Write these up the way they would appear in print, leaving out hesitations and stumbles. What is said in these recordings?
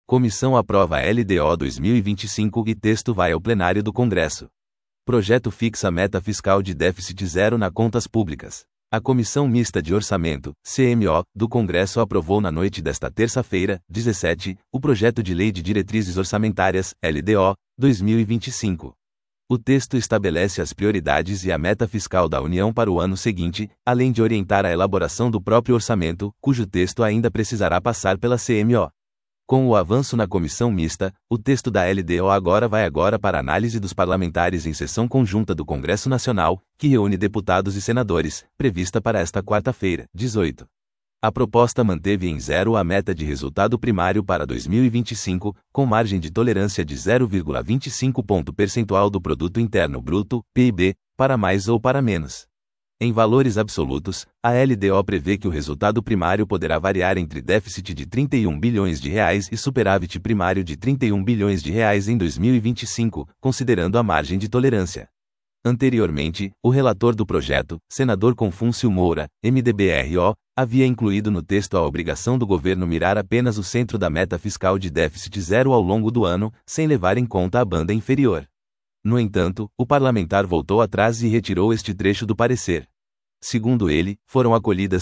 Comissão aprova a LDO 2025 e texto vai ao plenário do Congresso. Projeto fixa meta fiscal de déficit zero nas contas públicas. A Comissão Mista de Orçamento, CMO, do Congresso aprovou na noite desta terça-feira, 17, o Projeto de Lei de Diretrizes Orçamentárias, LDO, 2025. O texto estabelece as prioridades e a meta fiscal da União para o ano seguinte, além de orientar a elaboração do próprio orçamento, cujo texto ainda precisará passar pela CMO. Com o avanço na comissão mista, o texto da LDO vai para análise dos parlamentares em sessão conjunta do Congresso Nacional, que reúne deputados e senadores, prevista para esta quarta-feira, 18. A proposta manteve em zero a meta de resultado primário para 2025, com margem de tolerância de 0,25 ponto percentual do Produto Interno Bruto, PIB, para mais ou para menos. Em valores absolutos, a LDO prevê que o resultado primário poderá variar entre déficit de R$ 31 bilhões e superávit primário de R$ 31 bilhões em 2025, considerando a margem de tolerância. Anteriormente, o relator do projeto, senador Confúcio Moura, MDB-RO, havia incluído no texto a obrigação do governo mirar apenas o centro da meta fiscal de déficit zero ao longo do ano, sem levar em conta a banda inferior. No entanto, o parlamentar voltou atrás e retirou este trecho do parecer. Segundo ele, foram acolhidas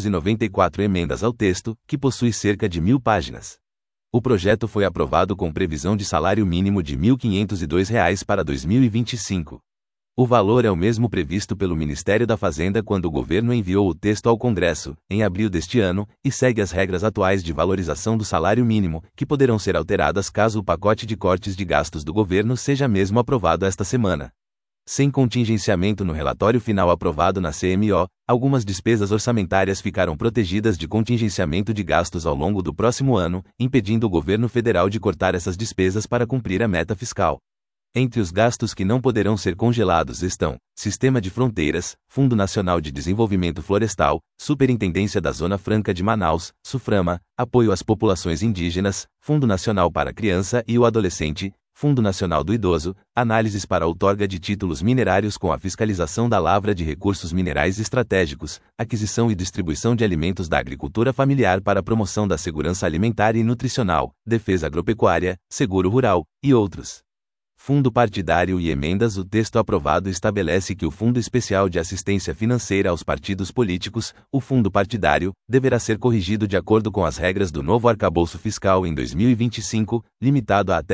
694 emendas ao texto, que possui cerca de 1.000 páginas. O projeto foi aprovado com previsão de salário mínimo de R$ 1.502 para 2025. O valor é o mesmo previsto pelo Ministério da Fazenda quando o governo enviou o texto ao Congresso, em abril deste ano, e segue as regras atuais de valorização do salário mínimo, que poderão ser alteradas caso o pacote de cortes de gastos do governo seja mesmo aprovado esta semana. Sem contingenciamento no relatório final aprovado na CMO, algumas despesas orçamentárias ficaram protegidas de contingenciamento de gastos ao longo do próximo ano, impedindo o governo federal de cortar essas despesas para cumprir a meta fiscal. Entre os gastos que não poderão ser congelados estão: Sistema de Fronteiras, Fundo Nacional de Desenvolvimento Florestal, Superintendência da Zona Franca de Manaus, SUFRAMA, Apoio às Populações Indígenas, Fundo Nacional para a Criança e o Adolescente, Fundo Nacional do Idoso, análises para a outorga de títulos minerários com a fiscalização da lavra de recursos minerais estratégicos, aquisição e distribuição de alimentos da agricultura familiar para a promoção da segurança alimentar e nutricional, defesa agropecuária, seguro rural, e outros. Fundo partidário e emendas. O texto aprovado estabelece que o Fundo Especial de Assistência Financeira aos Partidos Políticos, o fundo partidário, deverá ser corrigido de acordo com as regras do novo arcabouço fiscal em 2025, limitado a até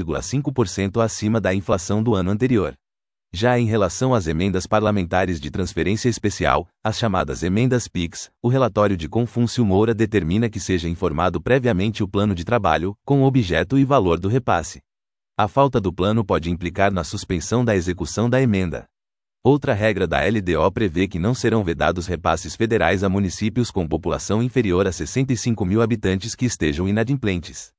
2,5% acima da inflação do ano anterior. Já em relação às emendas parlamentares de transferência especial, as chamadas emendas PIX, o relatório de Confúcio Moura determina que seja informado previamente o plano de trabalho, com objeto e valor do repasse. A falta do plano pode implicar na suspensão da execução da emenda. Outra regra da LDO prevê que não serão vedados repasses federais a municípios com população inferior a 65 mil habitantes que estejam inadimplentes.